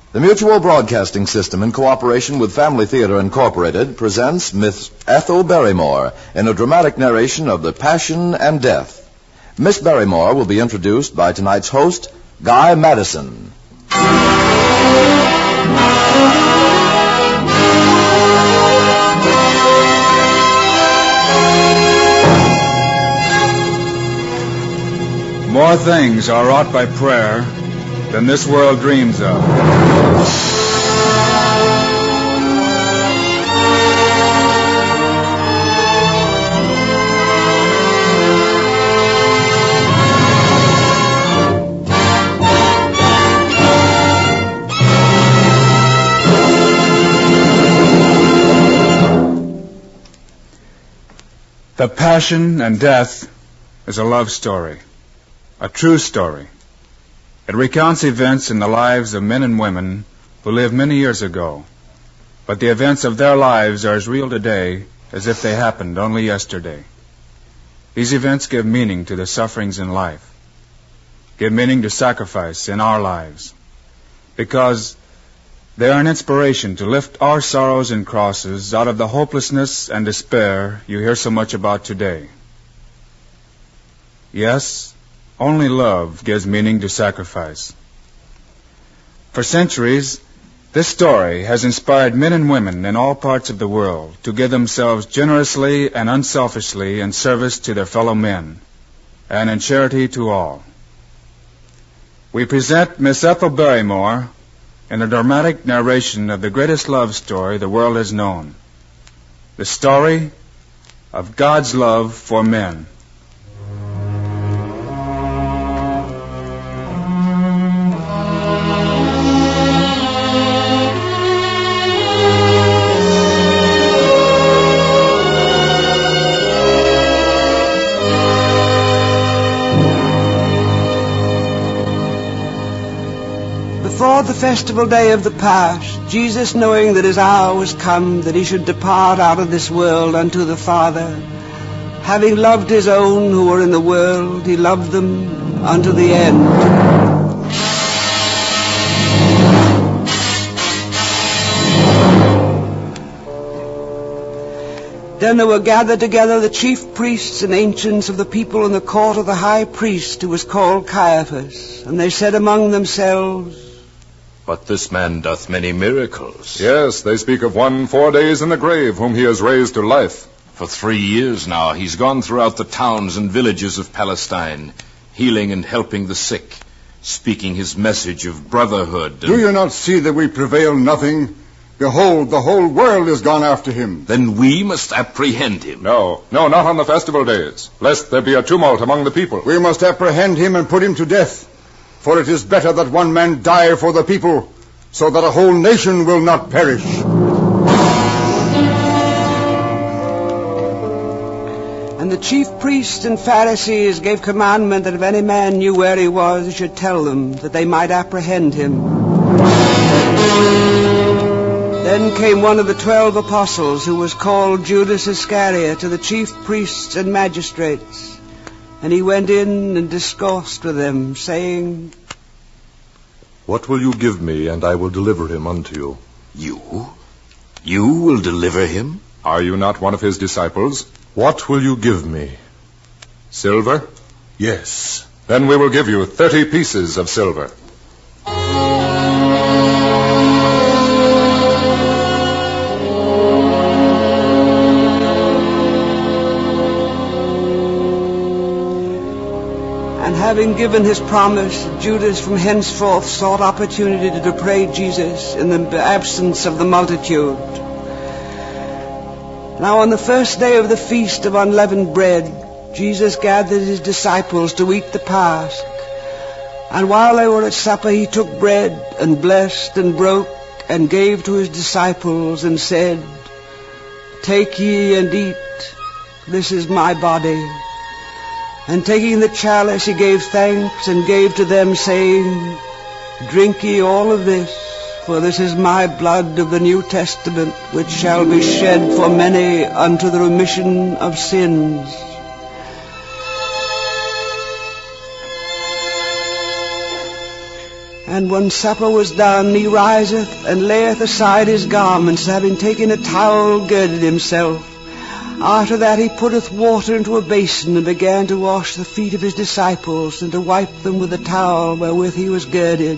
The Mutual Broadcasting System, in cooperation with Family Theater Incorporated, presents Miss Ethel Barrymore in a dramatic narration of The Passion and Death. Miss Barrymore will be introduced by tonight's host, Guy Madison. More things are wrought by prayer than this world dreams of. The Passion and Death is a love story. A true story. It recounts events in the lives of men and women who lived many years ago, but the events of their lives are as real today as if they happened only yesterday. These events give meaning to the sufferings in life, give meaning to sacrifice in our lives, because they are an inspiration to lift our sorrows and crosses out of the hopelessness and despair you hear so much about today. Yes, only love gives meaning to sacrifice. For centuries, this story has inspired men and women in all parts of the world to give themselves generously and unselfishly in service to their fellow men and in charity to all. We present Miss Ethel Barrymore in a dramatic narration of the greatest love story the world has known, the story of God's love for men. Before the festival day of the Pasch, Jesus, knowing that his hour was come, that he should depart out of this world unto the Father, having loved his own who were in the world, he loved them unto the end. Then there were gathered together the chief priests and ancients of the people in the court of the high priest, who was called Caiaphas. And they said among themselves, But this man doth many miracles. Yes, they speak of one 4 days in the grave, whom he has raised to life. For 3 years now he's gone throughout the towns and villages of Palestine, healing and helping the sick, speaking his message of brotherhood. Do you not see that we prevail nothing? Behold, the whole world is gone after him. Then we must apprehend him. No, not on the festival days, lest there be a tumult among the people. We must apprehend him and put him to death. For it is better that one man die for the people, so that a whole nation will not perish. And the chief priests and Pharisees gave commandment that if any man knew where he was, he should tell them, that they might apprehend him. Then came one of the 12 apostles, who was called Judas Iscariot, to the chief priests and magistrates. And he went in and discoursed with them, saying, What will you give me, and I will deliver him unto you? You? You will deliver him? Are you not one of his disciples? What will you give me? Silver? Yes. Then we will give you 30 pieces of silver. Having given his promise, Judas from henceforth sought opportunity to betray Jesus in the absence of the multitude. Now on the first day of the feast of unleavened bread, Jesus gathered his disciples to eat the Pasch. And while they were at supper, he took bread and blessed and broke and gave to his disciples and said, Take ye and eat, this is my body. And taking the chalice, he gave thanks and gave to them, saying, Drink ye all of this, for this is my blood of the New Testament, which shall be shed for many unto the remission of sins. And when supper was done, he riseth and layeth aside his garments, having taken a towel, girded himself. After that he putteth water into a basin, and began to wash the feet of his disciples, and to wipe them with the towel wherewith he was girded.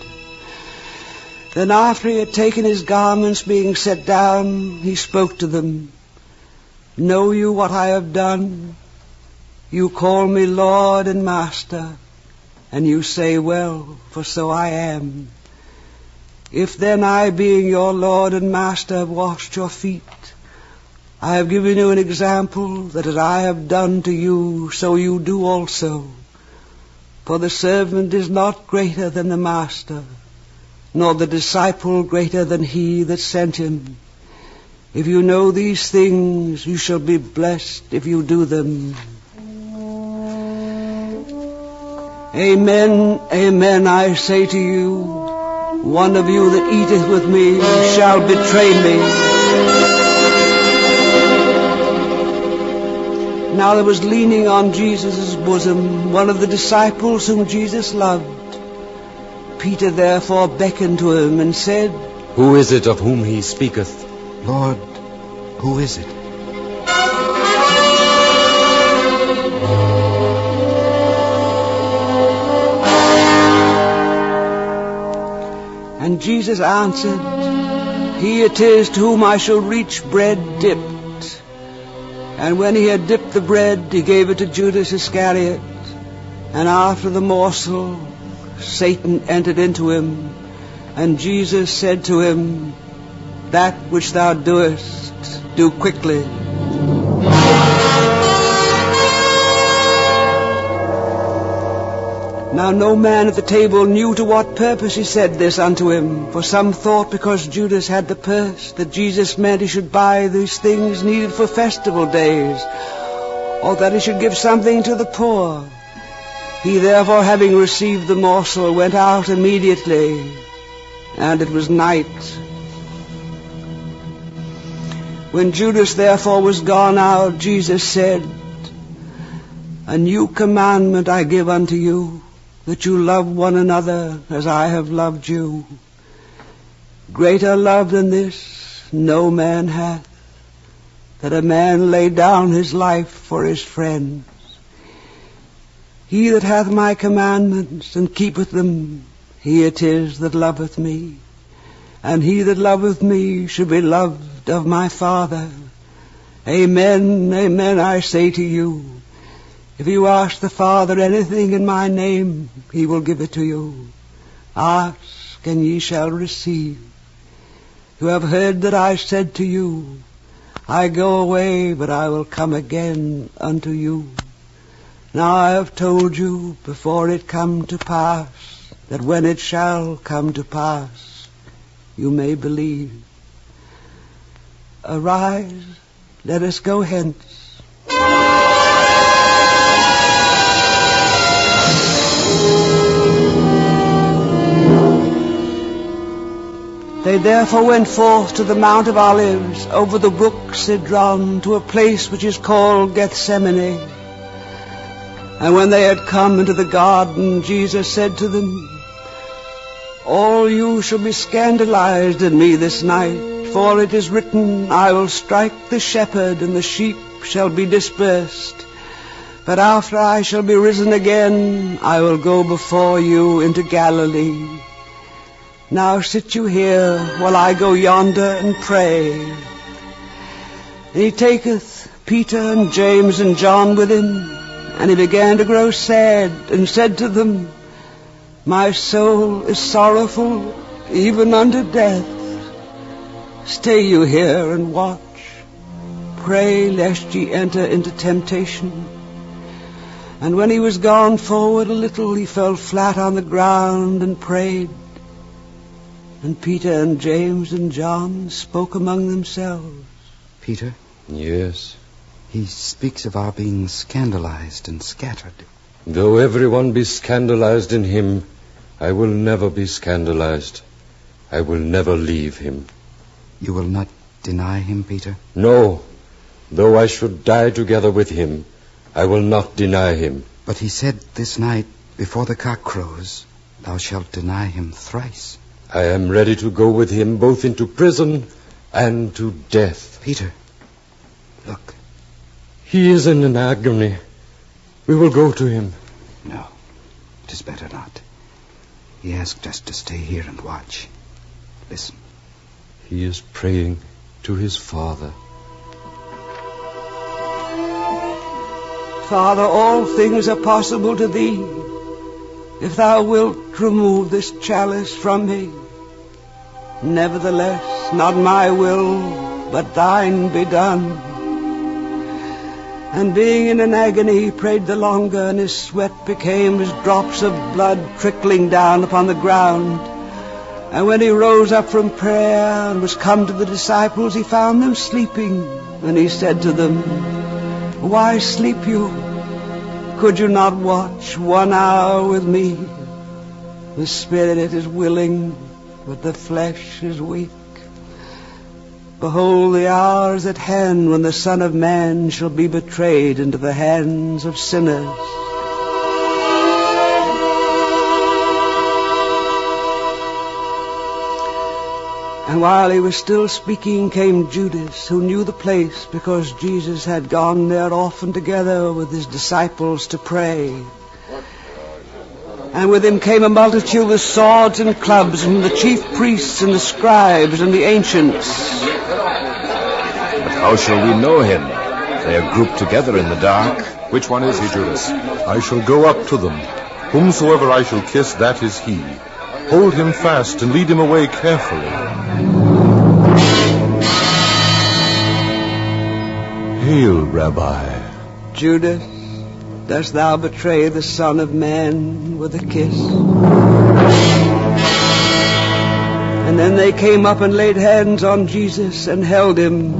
Then after he had taken his garments, being set down, he spoke to them, Know you what I have done? You call me Lord and Master, and you say, Well, for so I am. If then I, being your Lord and Master, have washed your feet, I have given you an example, that as I have done to you, so you do also. For the servant is not greater than the master, nor the disciple greater than he that sent him. If you know these things, you shall be blessed if you do them. Amen, amen, I say to you, one of you that eateth with me shall betray me. Now there was leaning on Jesus' bosom one of the disciples whom Jesus loved. Peter therefore beckoned to him and said, Who is it of whom he speaketh? Lord, who is it? And Jesus answered, He it is to whom I shall reach bread dipped. And when he had dipped the bread, he gave it to Judas Iscariot. And after the morsel, Satan entered into him. And Jesus said to him, That which thou doest, do quickly. Now no man at the table knew to what purpose he said this unto him. For some thought, because Judas had the purse, that Jesus meant he should buy these things needed for festival days, or that he should give something to the poor. He therefore, having received the morsel, went out immediately, and it was night. When Judas therefore was gone out, Jesus said, A new commandment I give unto you, that you love one another as I have loved you. Greater love than this no man hath, that a man lay down his life for his friends. He that hath my commandments and keepeth them, he it is that loveth me. And he that loveth me shall be loved of my Father. Amen, amen, I say to you, if you ask the Father anything in my name, he will give it to you. Ask, and ye shall receive. You have heard that I said to you, I go away, but I will come again unto you. Now I have told you before it come to pass, that when it shall come to pass, you may believe. Arise, let us go hence. They therefore went forth to the Mount of Olives, over the brook Cedron, to a place which is called Gethsemane. And when they had come into the garden, Jesus said to them, All you shall be scandalized in me this night, for it is written, I will strike the shepherd, and the sheep shall be dispersed. But after I shall be risen again, I will go before you into Galilee. Now sit you here, while I go yonder and pray. And he taketh Peter and James and John with him, and he began to grow sad, and said to them, My soul is sorrowful, even unto death. Stay you here and watch. Pray lest ye enter into temptation. And when he was gone forward a little, he fell flat on the ground and prayed. And Peter and James and John spoke among themselves. Peter? Yes. He speaks of our being scandalized and scattered. Though everyone be scandalized in him, I will never be scandalized. I will never leave him. You will not deny him, Peter? No. Though I should die together with him, I will not deny him. But he said this night, before the cock crows, thou shalt deny him thrice. I am ready to go with him both into prison and to death. Peter, look. He is in an agony. We will go to him. No, it is better not. He asked us to stay here and watch. Listen. He is praying to his Father. Father, all things are possible to thee. If thou wilt remove this chalice from me. Nevertheless, not my will, but thine be done. And being in an agony, he prayed the longer, and his sweat became as drops of blood trickling down upon the ground. And when he rose up from prayer and was come to the disciples, he found them sleeping. And he said to them, Why sleep you? Could you not watch 1 hour with me? The spirit is willing, but the flesh is weak. Behold, the hour is at hand when the Son of Man shall be betrayed into the hands of sinners. And while he was still speaking, came Judas, who knew the place, because Jesus had gone there often together with his disciples to pray. And with him came a multitude with swords and clubs, from the chief priests and the scribes and the ancients. But how shall we know him? They are grouped together in the dark. Which one is he, Judas? I shall go up to them. Whomsoever I shall kiss, that is he. Hold him fast and lead him away carefully. Hail, Rabbi. Judas, dost thou betray the Son of Man with a kiss? And then they came up and laid hands on Jesus and held him.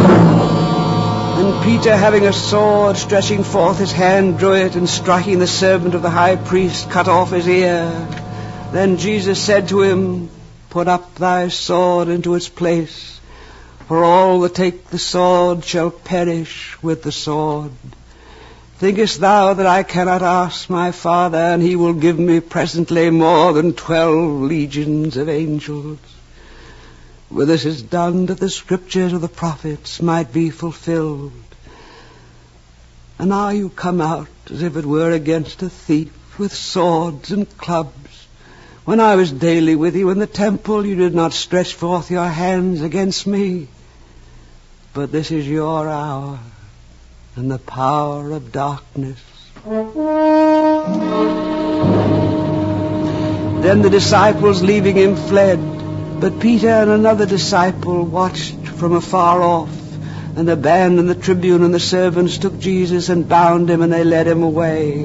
And Peter, having a sword, stretching forth his hand, drew it, and striking the servant of the high priest, cut off his ear. Then Jesus said to him, Put up thy sword into its place, for all that take the sword shall perish with the sword. Thinkest thou that I cannot ask my Father, and he will give me presently more than 12 legions of angels? For this is done that the scriptures of the prophets might be fulfilled. And now you come out as if it were against a thief, with swords and clubs. When I was daily with you in the temple, you did not stretch forth your hands against me. But this is your hour, and the power of darkness. Then the disciples, leaving him, fled. But Peter and another disciple watched from afar off. And the band and the tribune and the servants took Jesus and bound him, and they led him away.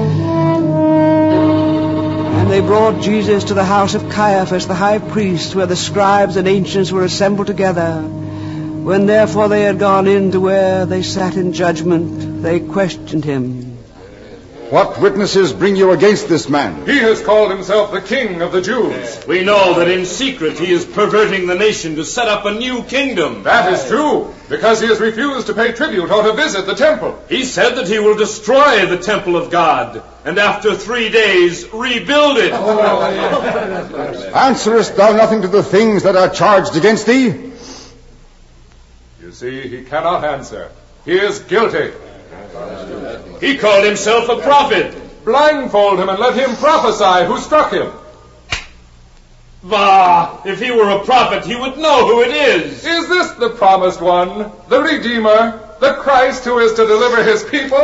And they brought Jesus to the house of Caiaphas, the high priest, where the scribes and ancients were assembled together. When therefore they had gone in to where they sat in judgment, they questioned him. What witnesses bring you against this man? He has called himself the King of the Jews. We know that in secret he is perverting the nation to set up a new kingdom. That is true, because he has refused to pay tribute or to visit the temple. He said that he will destroy the temple of God, and after 3 days rebuild it. Answerest thou nothing to the things that are charged against thee? You see, he cannot answer. He is guilty. He called himself a prophet. Blindfold him and let him prophesy who struck him. Bah! If he were a prophet, he would know who it is. Is this the promised one, the Redeemer, the Christ who is to deliver his people?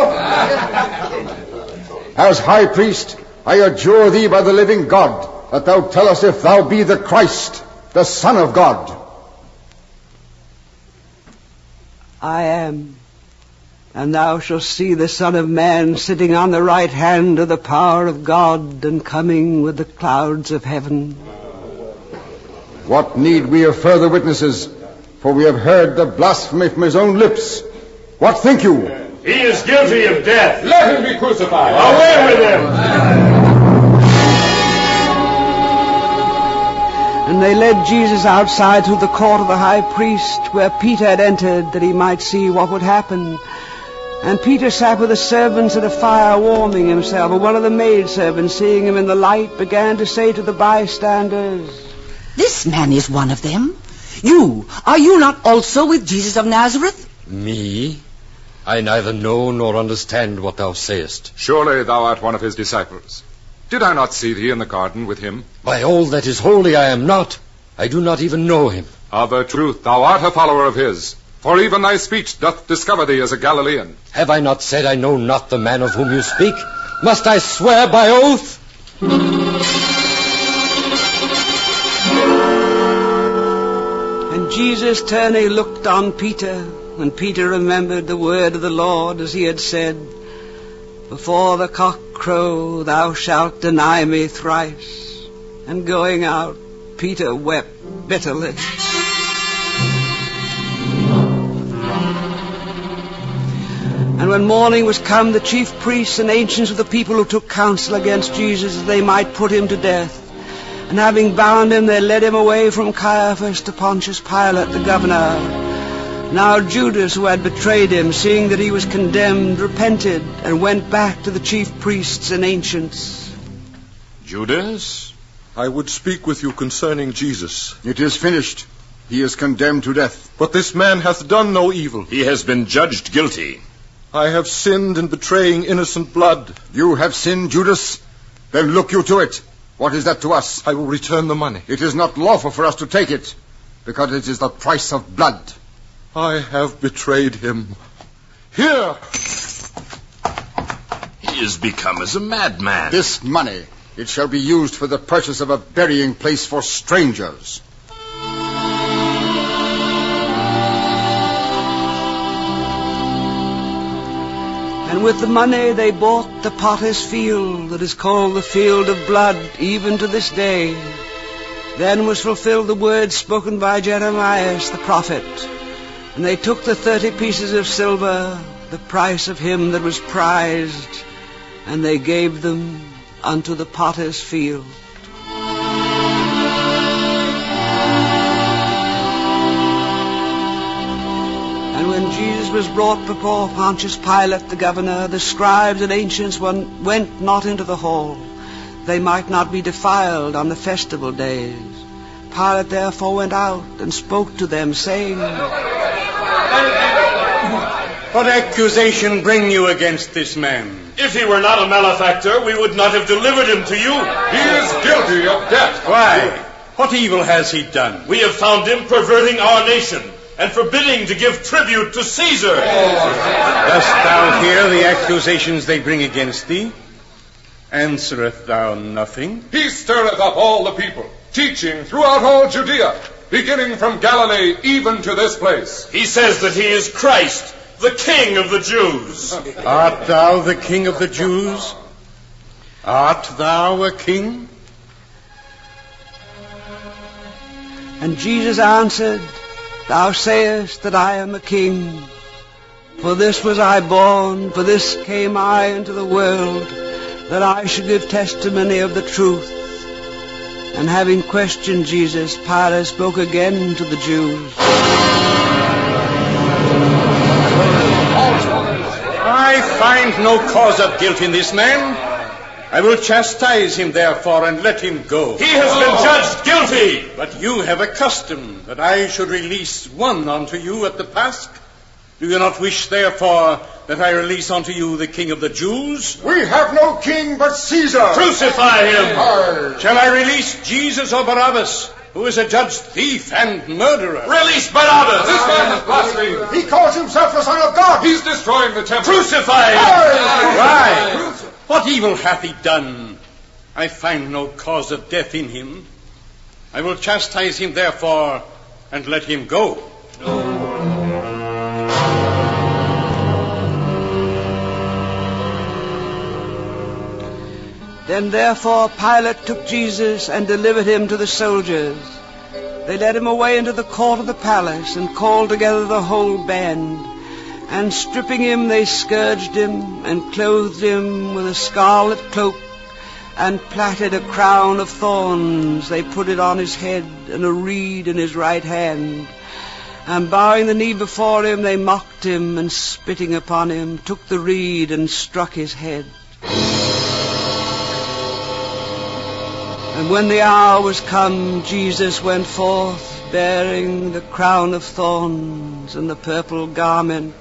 As high priest, I adjure thee by the living God, that thou tell us if thou be the Christ, the Son of God. I am. And thou shalt see the Son of Man sitting on the right hand of the power of God, and coming with the clouds of heaven. What need we of further witnesses? For we have heard the blasphemy from his own lips. What think you? He is guilty of death. Let him be crucified. Away with him! And they led Jesus outside through the court of the high priest, where Peter had entered, that he might see what would happen. And Peter sat with the servants at a fire warming himself, and one of the maidservants, seeing him in the light, began to say to the bystanders, "This man is one of them. Are you not also with Jesus of Nazareth?" Me? I neither know nor understand what thou sayest. Surely thou art one of his disciples. Did I not see thee in the garden with him? By all that is holy, I am not. I do not even know him. Of a truth, thou art a follower of his. For even thy speech doth discover thee as a Galilean. Have I not said I know not the man of whom you speak? Must I swear by oath? And Jesus turning looked on Peter, and Peter remembered the word of the Lord as he had said, "Before the cock crow thou shalt deny me thrice." And going out, Peter wept bitterly. And when morning was come, the chief priests and ancients of the people who took counsel against Jesus that they might put him to death. And having bound him, they led him away from Caiaphas to Pontius Pilate, the governor. Now Judas, who had betrayed him, seeing that he was condemned, repented, and went back to the chief priests and ancients. Judas? I would speak with you concerning Jesus. It is finished. He is condemned to death. But this man hath done no evil. He has been judged guilty. I have sinned in betraying innocent blood. You have sinned, Judas? Then look you to it. What is that to us? I will return the money. It is not lawful for us to take it, because it is the price of blood. I have betrayed him. Here! He is become as a madman. This money, it shall be used for the purchase of a burying place for strangers. And with the money they bought the potter's field, that is called the field of blood, even to this day. Then was fulfilled the word spoken by Jeremiah the prophet. And they took the 30 pieces of silver, the price of him that was prized, and they gave them unto the potter's field. And when Jesus was brought before Pontius Pilate the governor, the scribes and ancients went not into the hall. They might not be defiled on the festival days. Pilate therefore went out and spoke to them, saying, "What accusation bring you against this man?" If he were not a malefactor, we would not have delivered him to you. He is guilty of death. Why? What evil has he done? We have found him perverting our nation and forbidding to give tribute to Caesar. Dost thou hear the accusations they bring against thee? Answereth thou nothing? He stirreth up all the people, teaching throughout all Judea, beginning from Galilee even to this place. He says that he is Christ, the King of the Jews. Art thou the King of the Jews? Art thou a king? And Jesus answered, "Thou sayest that I am a king. For this was I born, for this came I into the world, that I should give testimony of the truth." And having questioned Jesus, Pilate spoke again to the Jews. I find no cause of guilt in this man. I will chastise him, therefore, and let him go. He has been judged guilty. But you have a custom that I should release one unto you at the Pasch. Do you not wish, therefore, that I release unto you the King of the Jews? We have no king but Caesar. Crucify him. Shall I release Jesus or Barabbas, who is a judged thief and murderer? Release Barabbas. This man has blasphemed. He calls himself the Son of God. He's destroying the temple. Crucify him. Why? What evil hath he done? I find no cause of death in him. I will chastise him, therefore, and let him go. Then therefore Pilate took Jesus and delivered him to the soldiers. They led him away into the court of the palace and called together the whole band. And stripping him, they scourged him and clothed him with a scarlet cloak and plaited a crown of thorns. They put it on his head and a reed in his right hand. And bowing the knee before him, they mocked him, and spitting upon him, took the reed and struck his head. And when the hour was come, Jesus went forth, bearing the crown of thorns and the purple garment.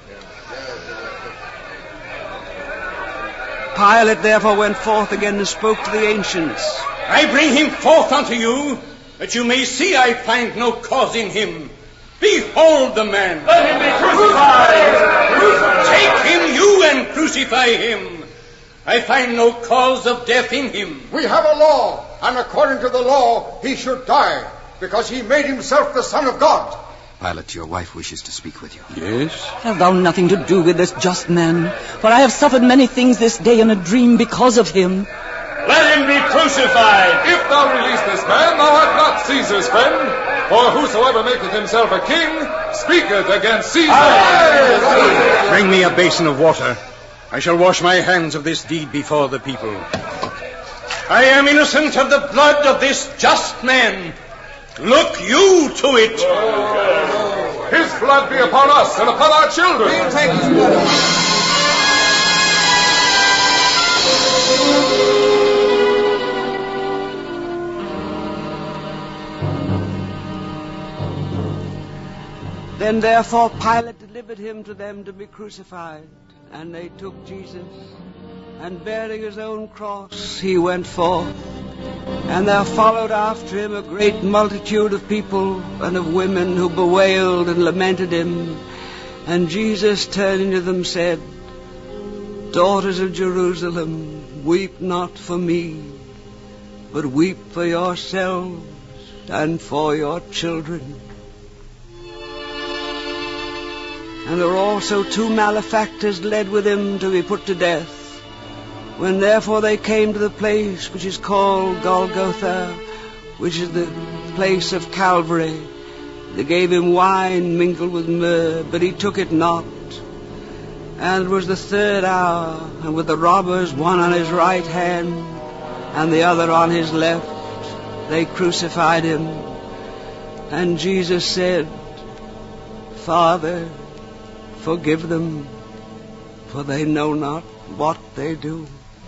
Pilate therefore went forth again and spoke to the ancients. I bring him forth unto you, that you may see I find no cause in him. Behold the man. Let him be crucified. Take him, you, and crucify him. I find no cause of death in him. We have a law, and according to the law, he should die, because he made himself the Son of God. Pilate, your wife wishes to speak with you. Yes? Have thou nothing to do with this just man? For I have suffered many things this day in a dream because of him. Let him be crucified. If thou release this man, thou art not Caesar's friend. For whosoever maketh himself a king, speaketh against Caesar. Bring me a basin of water. I shall wash my hands of this deed before the people. I am innocent of the blood of this just man. Look you to it. His blood be upon us and upon our children. We'll take his blood. Then therefore Pilate delivered him to them to be crucified. And they took Jesus, and bearing his own cross, he went forth. And there followed after him a great multitude of people and of women who bewailed and lamented him. And Jesus, turning to them, said, Daughters of Jerusalem, weep not for me, but weep for yourselves and for your children. And there were also 2 malefactors led with him to be put to death. When therefore they came to the place which is called Golgotha, which is the place of Calvary, they gave him wine mingled with myrrh, but he took it not. And it was the 3rd hour, and with the robbers, one on his right hand and the other on his left, they crucified him. And Jesus said, Father, forgive them, for they know not what they do.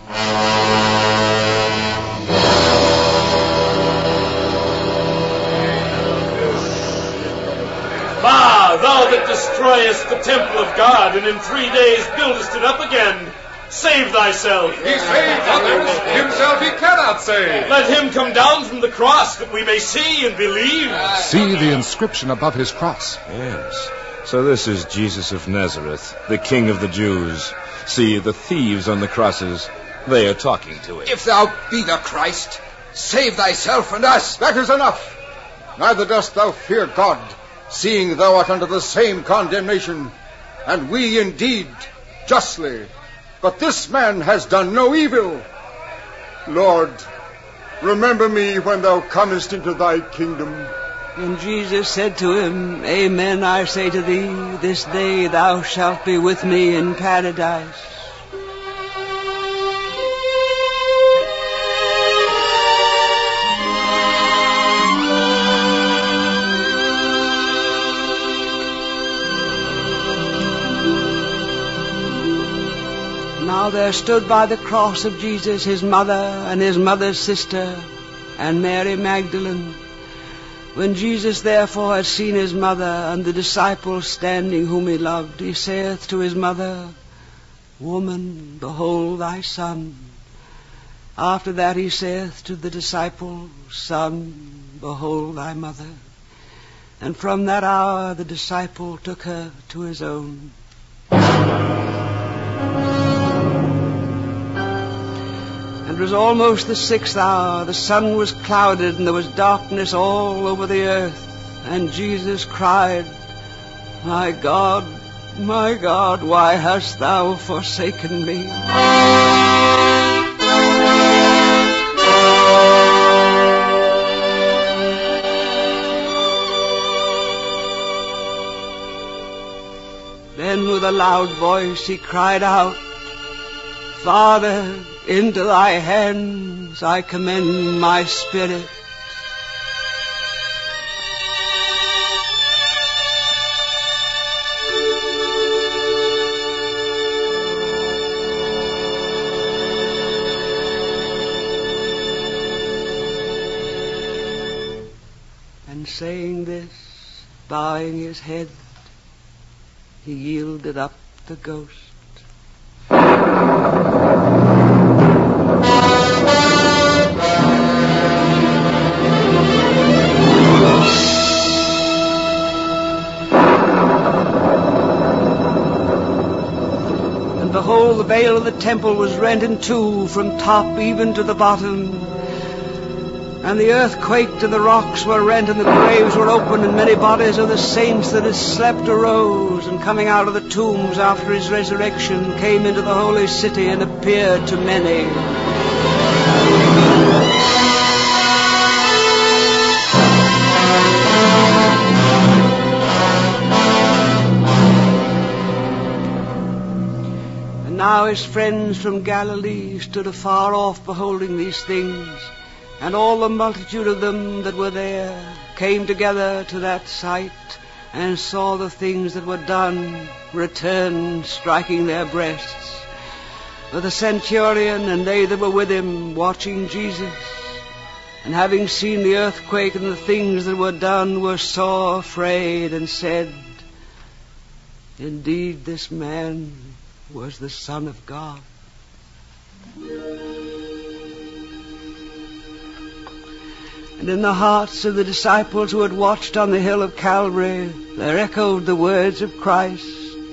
Ah, thou that destroyest the temple of God, and in 3 days buildest it up again, save thyself. He saved others, himself he cannot save. Let him come down from the cross, that we may see and believe. See the inscription above his cross. Yes. So this is Jesus of Nazareth, the King of the Jews. See, the thieves on the crosses, they are talking to him. If thou be the Christ, save thyself and us. That is enough. Neither dost thou fear God, seeing thou art under the same condemnation, and we indeed justly. But this man has done no evil. Lord, remember me when thou comest into thy kingdom. And Jesus said to him, Amen, I say to thee, this day thou shalt be with me in paradise. Now there stood by the cross of Jesus his mother and his mother's sister and Mary Magdalene. When Jesus therefore had seen his mother and the disciple standing whom he loved, he saith to his mother, Woman, behold thy son. After that he saith to the disciple, Son, behold thy mother. And from that hour the disciple took her to his own. And it was almost the 6th hour. The sun was clouded, and there was darkness all over the earth. And Jesus cried, My God, why hast thou forsaken me? Then with a loud voice he cried out, Father, into thy hands I commend my spirit. And saying this, bowing his head, he yielded up the ghost. And behold, the veil of the temple was rent in two from top even to the bottom. And the earth quaked, and the rocks were rent, and the graves were opened, and many bodies of the saints that had slept arose, and coming out of the tombs after his resurrection, came into the holy city and appeared to many. And now his friends from Galilee stood afar off, beholding these things. And all the multitude of them that were there came together to that sight, and saw the things that were done, returned, striking their breasts. But the centurion and they that were with him, watching Jesus, and having seen the earthquake and the things that were done, were sore afraid, and said, Indeed, this man was the Son of God. And in the hearts of the disciples who had watched on the hill of Calvary, there echoed the words of Christ,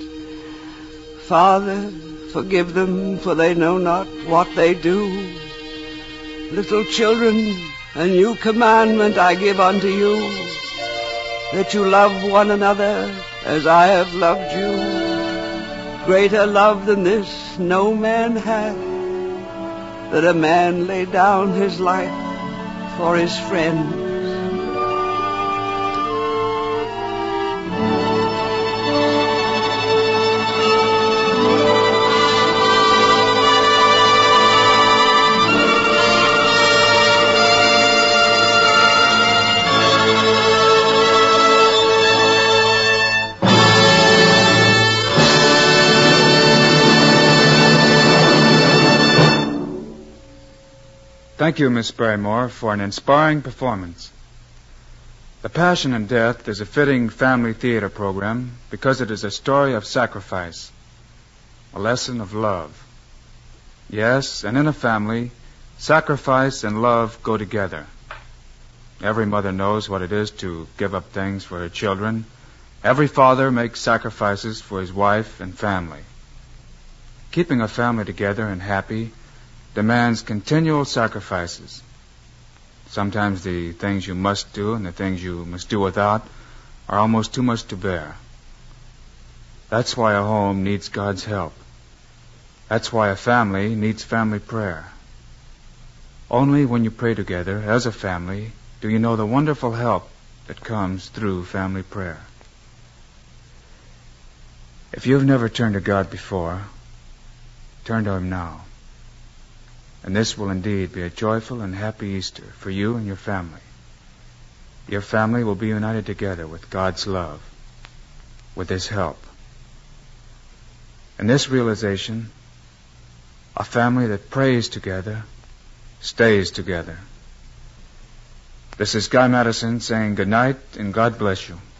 Father, forgive them, for they know not what they do. Little children, a new commandment I give unto you, that you love one another as I have loved you. Greater love than this no man hath, that a man lay down his life for his friends. Thank you, Miss Barrymore, for an inspiring performance. The Passion and Death is a fitting family theater program because it is a story of sacrifice, a lesson of love. Yes, and in a family, sacrifice and love go together. Every mother knows what it is to give up things for her children. Every father makes sacrifices for his wife and family. Keeping a family together and happy demands continual sacrifices. Sometimes the things you must do and the things you must do without are almost too much to bear. That's why a home needs God's help. That's why a family needs family prayer. Only when you pray together as a family do you know the wonderful help that comes through family prayer. If you've never turned to God before, turn to Him now. And this will indeed be a joyful and happy Easter for you and your family. Your family will be united together with God's love, with His help. And this realization, a family that prays together, stays together. This is Guy Madison saying good night and God bless you.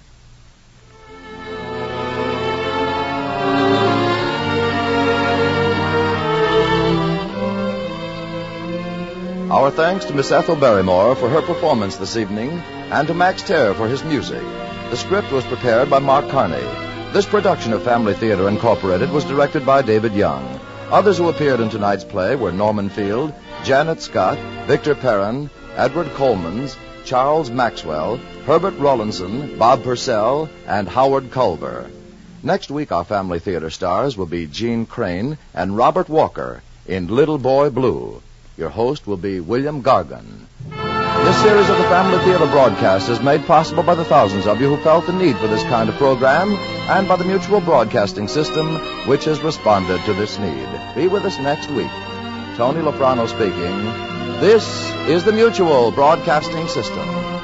Our thanks to Miss Ethel Barrymore for her performance this evening, and to Max Terr for his music. The script was prepared by Mark Carney. This production of Family Theater Incorporated was directed by David Young. Others who appeared in tonight's play were Norman Field, Janet Scott, Victor Perrin, Edward Coleman, Charles Maxwell, Herbert Rawlinson, Bob Purcell, and Howard Culver. Next week, our Family Theater stars will be Gene Crane and Robert Walker in Little Boy Blue. Your host will be William Gargan. This series of the Family Theater broadcast is made possible by the thousands of you who felt the need for this kind of program and by the Mutual Broadcasting System, which has responded to this need. Be with us next week. Tony Loprano speaking. This is the Mutual Broadcasting System.